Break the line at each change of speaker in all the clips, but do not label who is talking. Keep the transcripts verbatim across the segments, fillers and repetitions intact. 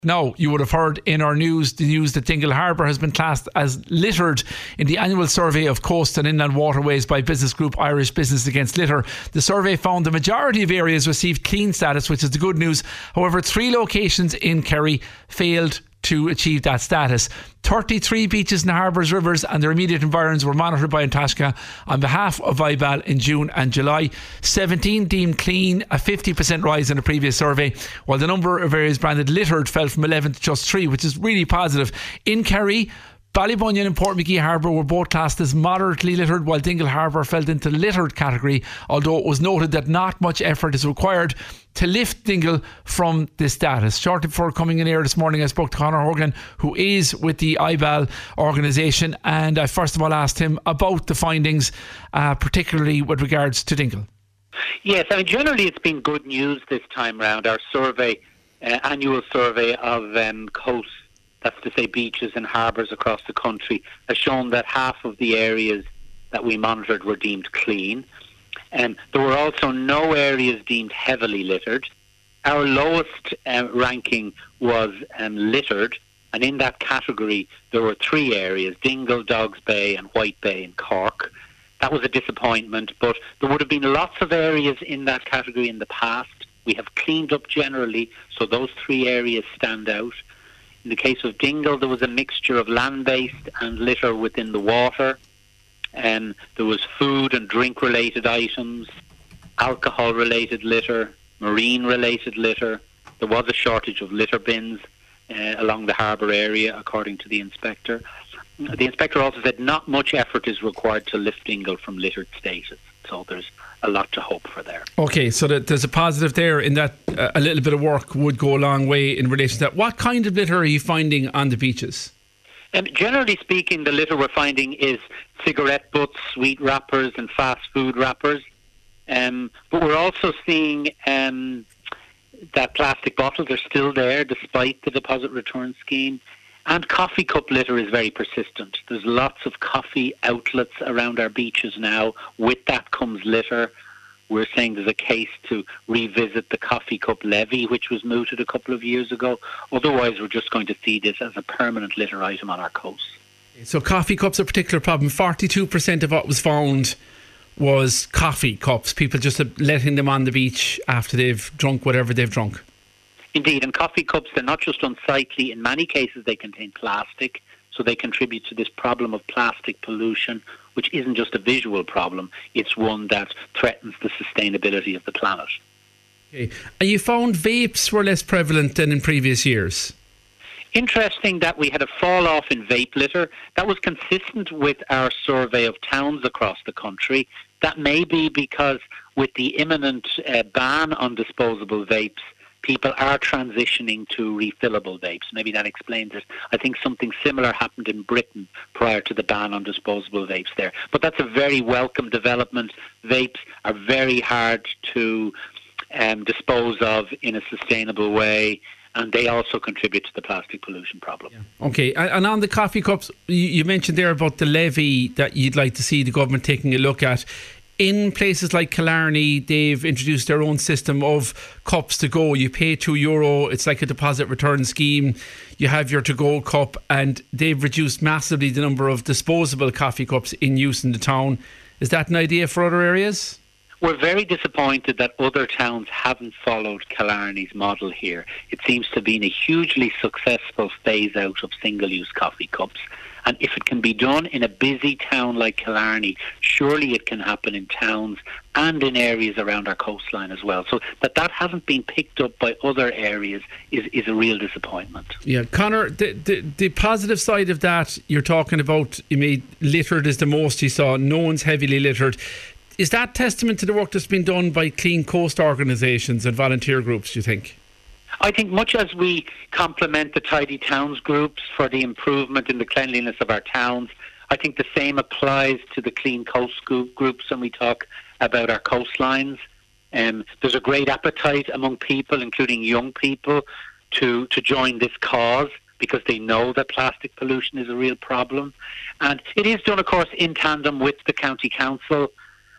Now, you would have heard in our news the news that Dingle Harbour has been classed as littered in the annual survey of coast and inland waterways by business group Irish Business Against Litter. The survey found the majority of areas received clean status, which is the good news. However, three locations in Kerry failed to achieve that status. thirty-three beaches and harbours, rivers and their immediate environs were monitored by An Taisce on behalf of I B A L in June and July. seventeen deemed clean, a fifty percent rise in a previous survey, while the number of areas branded littered fell from eleven to just three, which is really positive. In Kerry, Ballybunion and Portmagee Harbour were both classed as moderately littered, while Dingle Harbour fell into the littered category, although it was noted that not much effort is required to lift Dingle from this status. Shortly before coming in here this morning, I spoke to Conor Hogan, who is with the I B A L organisation, and I first of all asked him about the findings, uh, particularly with regards to Dingle.
Yes, I mean, generally it's been good news this time round. Our survey, uh, annual survey of um, coast, that's to say beaches and harbours across the country, has shown that half of the areas that we monitored were deemed clean. And there were also no areas deemed heavily littered. Our lowest uh, ranking was um, littered, and in that category there were three areas: Dingle, Dogs Bay and White Bay in Cork. That was a disappointment, but there would have been lots of areas in that category in the past. We have cleaned up generally, so those three areas stand out. In the case of Dingle, there was a mixture of land-based and litter within the water. Um, there was food and drink-related items, alcohol-related litter, marine-related litter. There was a shortage of litter bins uh, along the harbour area, according to the inspector. The inspector also said not much effort is required to lift Dingle from littered status. So there's a lot to hope for there.
Okay, so that there's a positive there in that uh, a little bit of work would go a long way in relation to that. What kind of litter are you finding on the beaches?
Um, generally speaking, the litter we're finding is cigarette butts, sweet wrappers and fast food wrappers. Um, but we're also seeing um, that plastic bottles are still there despite the deposit return scheme. And coffee cup litter is very persistent. There's lots of coffee outlets around our beaches now. With that comes litter. We're saying there's a case to revisit the coffee cup levy, which was mooted a couple of years ago. Otherwise, we're just going to see this as a permanent litter item on our coast.
So coffee cups are a particular problem. forty-two percent of what was found was coffee cups. People just letting them on the beach after they've drunk whatever they've drunk.
Indeed, and coffee cups, they're not just unsightly. In many cases, they contain plastic, so they contribute to this problem of plastic pollution, which isn't just a visual problem. It's one that threatens the sustainability of the planet.
Okay. And you found vapes were less prevalent than in previous years?
Interesting that we had a fall off in vape litter. That was consistent with our survey of towns across the country. That may be because with the imminent uh, ban on disposable vapes, people are transitioning to refillable vapes. Maybe that explains it. I think something similar happened in Britain prior to the ban on disposable vapes there. But that's a very welcome development. Vapes are very hard to um, dispose of in a sustainable way, and they also contribute to the plastic pollution problem.
Yeah. Okay, and on the coffee cups, you mentioned there about the levy that you'd like to see the government taking a look at. In places like Killarney, they've introduced their own system of cups to go. You pay two euro, it's like a deposit return scheme. You have your to-go cup, and they've reduced massively the number of disposable coffee cups in use in the town. Is that an idea for other areas?
We're very disappointed that other towns haven't followed Killarney's model here. It seems to have been a hugely successful phase out of single-use coffee cups. And if it can be done in a busy town like Killarney, surely it can happen in towns and in areas around our coastline as well. So that that hasn't been picked up by other areas is, is a real disappointment.
Yeah, Conor, the, the, the positive side of that, you're talking about, you mean, littered is the most you saw. No one's heavily littered. Is that testament to the work that's been done by Clean Coast organisations and volunteer groups, do you think?
I think much as we compliment the Tidy Towns groups for the improvement in the cleanliness of our towns, I think the same applies to the Clean Coast groups when we talk about our coastlines. Um, there's a great appetite among people, including young people, to, to join this cause because they know that plastic pollution is a real problem. And it is done, of course, in tandem with the County Council.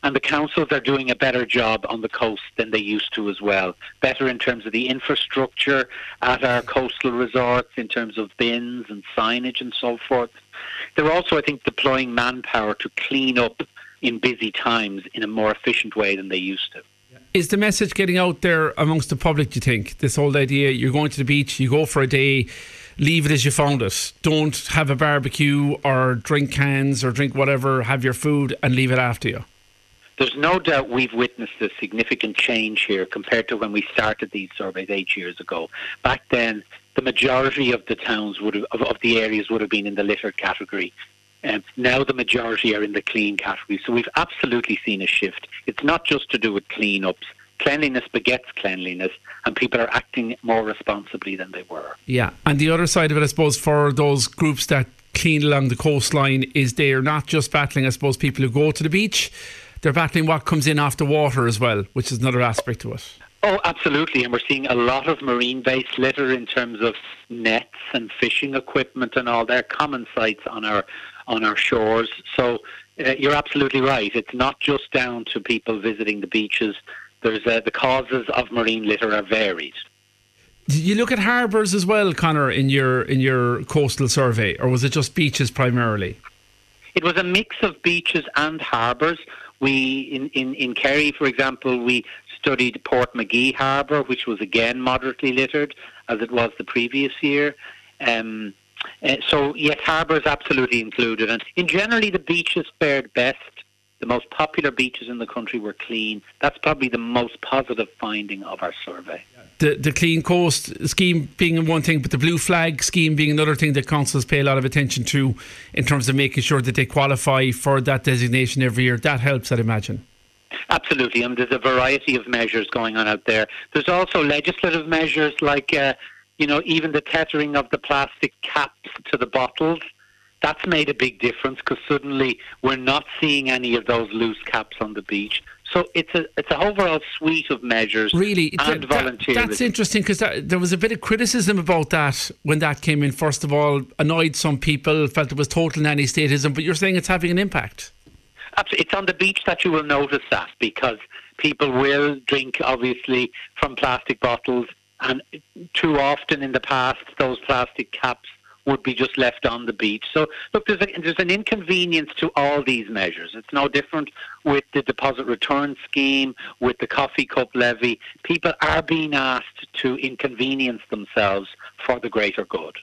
And the councils are doing a better job on the coast than they used to as well. Better in terms of the infrastructure at our coastal resorts, in terms of bins and signage and so forth. They're also, I think, deploying manpower to clean up in busy times in a more efficient way than they used to.
Is the message getting out there amongst the public, do you think? This whole idea, you're going to the beach, you go for a day, leave it as you found it. Don't have a barbecue or drink cans or drink whatever, have your food and leave it after you.
There's no doubt we've witnessed a significant change here compared to when we started these surveys eight years ago. Back then, the majority of the towns would have, of, of the areas would have been in the littered category. Um, now the majority are in the clean category. So we've absolutely seen a shift. It's not just to do with clean-ups. Cleanliness begets cleanliness, and people are acting more responsibly than they were.
Yeah, and the other side of it, I suppose, for those groups that clean along the coastline is they're not just battling, I suppose, people who go to the beach, they're battling what comes in off the water as well, which is another aspect to it.
Oh, absolutely. And we're seeing a lot of marine-based litter in terms of nets and fishing equipment and all. They're common sights on our on our shores. So uh, you're absolutely right. It's not just down to people visiting the beaches. There's uh, the causes of marine litter are varied.
Did you look at harbours as well, Conor, in your in your coastal survey, or was it just beaches primarily?
It was a mix of beaches and harbours. We in, in, in Kerry, for example, we studied Portmagee Harbour, which was again moderately littered, as it was the previous year. Um, uh, so, yes, harbours absolutely included. And in generally, the beaches fared best. The most popular beaches in the country were clean. That's probably the most positive finding of our survey.
The the Clean Coast scheme being one thing, but the Blue Flag scheme being another thing that councils pay a lot of attention to in terms of making sure that they qualify for that designation every year. That helps, I'd imagine.
Absolutely, and there's a variety of measures going on out there. There's also legislative measures like, uh, you know, even the tethering of the plastic caps to the bottles. That's made a big difference because suddenly we're not seeing any of those loose caps on the beach. So it's a it's a overall suite of measures.
Really,
and
that,
volunteerism.
That's interesting because that, there was a bit of criticism about that when that came in. First of all, annoyed some people, felt it was total nanny statism. But you're saying it's having an impact.
Absolutely, it's on the beach that you will notice that because people will drink obviously from plastic bottles, and too often in the past those plastic caps would be just left on the beach. So, look, there's, a, there's an inconvenience to all these measures. It's no different with the deposit return scheme, with the coffee cup levy. People are being asked to inconvenience themselves for the greater good.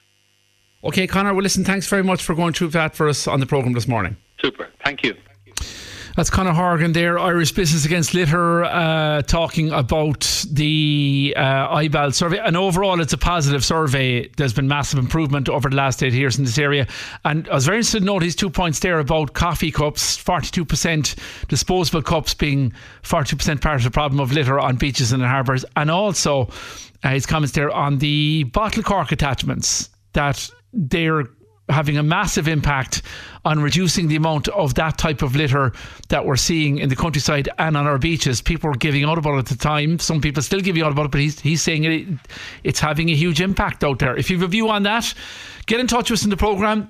OK, Conor, well, listen, thanks very much for going through that for us on the programme this morning.
Super. Thank you.
That's Conor Horgan there, Irish Business Against Litter, uh, talking about the uh, I B A L survey. And overall, it's a positive survey. There's been massive improvement over the last eight years in this area. And I was very interested to note his two points there about coffee cups, forty-two percent disposable cups being forty-two percent part of the problem of litter on beaches and in harbours. And also uh, his comments there on the bottle cork attachments, that they're having a massive impact on reducing the amount of that type of litter that we're seeing in the countryside and on our beaches. People were giving out about it at the time. Some people still giving out about it, but he's, he's saying it, it's having a huge impact out there. If you have a view on that, get in touch with us in the programme.